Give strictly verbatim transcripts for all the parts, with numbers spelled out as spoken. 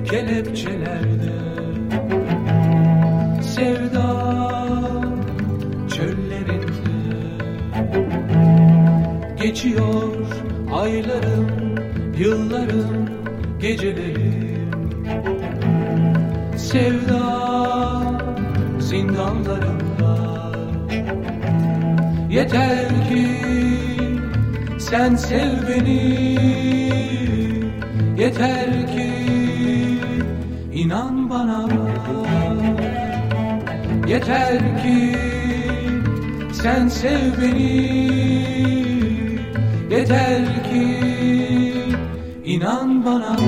kelepçelerde. Sevda çöllerinde geçiyor aylarım, yıllarım, gecelerim. Sevda zindanlarında. Yeter ki sen sev beni, yeter ki inan bana. Yeter ki sen sev beni, yeter ki inan bana.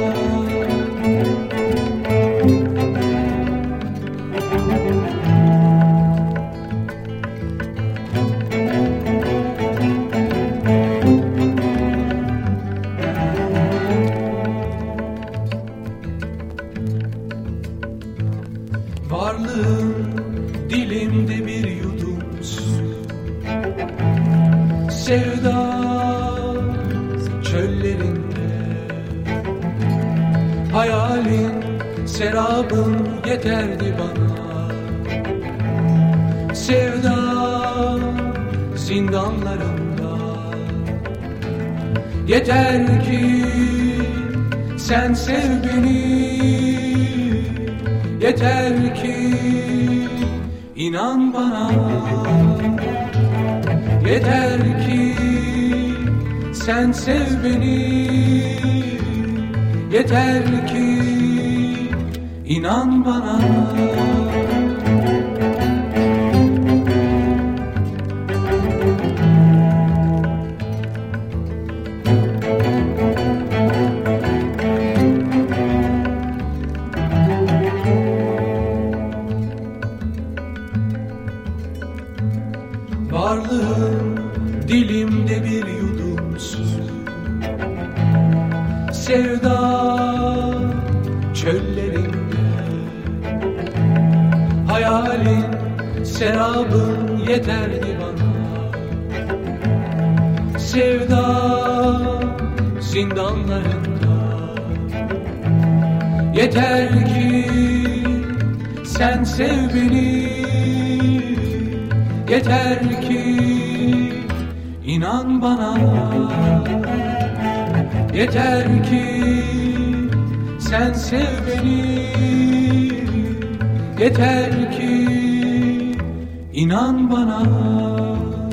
Varlığım dilimde bir yudum su. Sevda çöllerinde. Hayalin, serabın yeterdi bana. Sevda zindanlarında. Yeter ki sen sev beni, yeter ki inan bana. Yeter ki sen sev beni, yeter ki inan bana. Varlığım dilimde bir yudum su. Sevda çöllerinde. Hayalin, serabın yeterdi bana. Sevda zindanlarında. Yeter ki sen sev beni, yeter ki inan bana. Yeter ki sen sev beni, yeter ki inan bana.